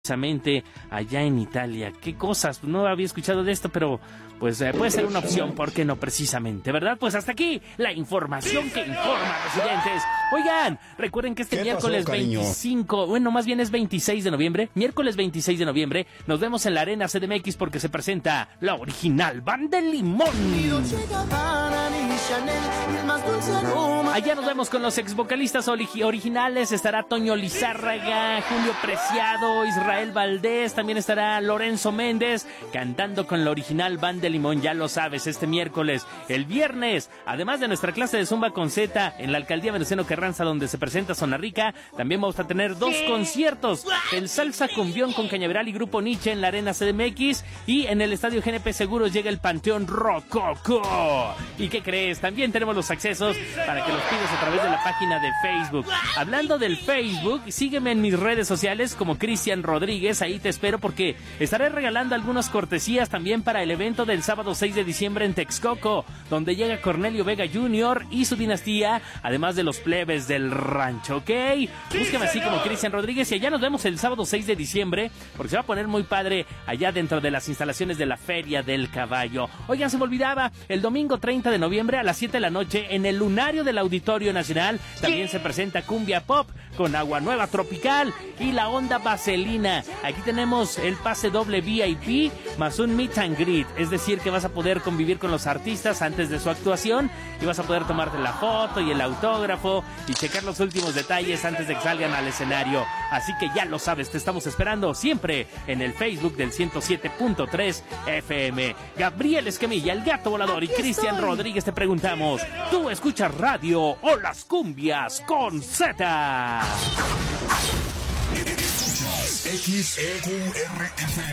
precisamente allá en Italia. ¿Qué cosas? No había escuchado de esto, pero pues puede ser una opción, ¿por qué no precisamente? ¿Verdad? Pues hasta aquí la información que informa, residentes. Oigan, recuerden que este miércoles 25, bueno, más bien es 26 de noviembre, miércoles 26 de noviembre, nos vemos en la Arena CDMX porque se presenta la original Banda El Limón. Allá nos vemos con los ex vocalistas originales, estará Toño Lizárraga, Julio Preciado, Israel Valdés, también estará Lorenzo Méndez cantando con la original Banda El Limón, ya lo sabes, este miércoles. El viernes, además de nuestra clase de Zumba con Z en la Alcaldía Venustiano Carranza, donde se presenta Zona Rica, también vamos a tener 2 conciertos, el Salsa Cumbión con Cañaveral y Grupo Nietzsche en la Arena CDMX, y en el Estadio GNP Seguros llega el Panteón Rococo. ¿Y qué crees? También tenemos los accesos para que los pidas a través de la página de Facebook. Hablando del Facebook, sígueme en mis redes sociales como Cristian Rodríguez, ahí te espero porque estaré regalando algunas cortesías también para el evento del sábado 6 de diciembre en Texcoco, donde llega Cornelio Vega Jr. y su dinastía, además de los plebes del rancho, ¿ok? Búsqueme así como Cristian Rodríguez y allá nos vemos el sábado 6 de diciembre, porque se va a poner muy padre allá dentro de las instalaciones de la Feria del Caballo. Oigan, se me olvidaba, el domingo 30 de noviembre a las 7 de la noche en el Lunario del Auditorio Nacional también se presenta Cumbia Pop con Agua Nueva Tropical y la Onda Vaselina. Aquí tenemos el pase doble VIP más un meet and greet, es decir que vas a poder convivir con los artistas antes de su actuación y vas a poder tomarte la foto y el autógrafo y checar los últimos detalles antes de que salgan al escenario. Así que ya lo sabes, te estamos esperando siempre en el Facebook del 107.3 FM. Gabriel Escamilla, el Gato Volador y Cristian Rodríguez te preguntamos, ¿tú escuchas radio o las cumbias con Z? XEQRF